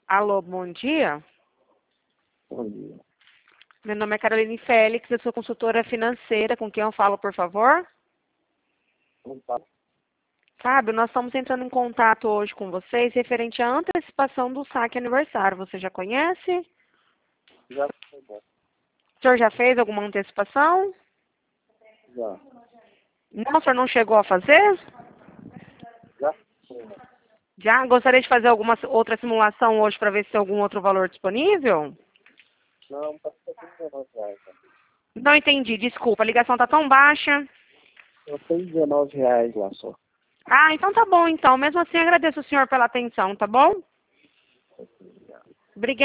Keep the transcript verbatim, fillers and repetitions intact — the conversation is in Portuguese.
Alô, bom dia. Bom dia. Meu nome é Caroline Félix, eu sou consultora financeira. Com quem eu falo, por favor? Opa, Fábio, nós estamos entrando em contato hoje com vocês referente à antecipação do saque aniversário. Você já conhece? já foi bom. O senhor já fez alguma antecipação? Já. Não, o senhor não chegou a fazer? Já foi. Já? Gostaria de fazer alguma outra simulação hoje para ver se tem algum outro valor disponível? Não, tá dezenove reais. Né? Não entendi, desculpa, a ligação está tão baixa. Eu tenho dezenove reais lá só. Ah, então tá bom, então. Mesmo assim, agradeço o senhor pela atenção, tá bom? Obrigada.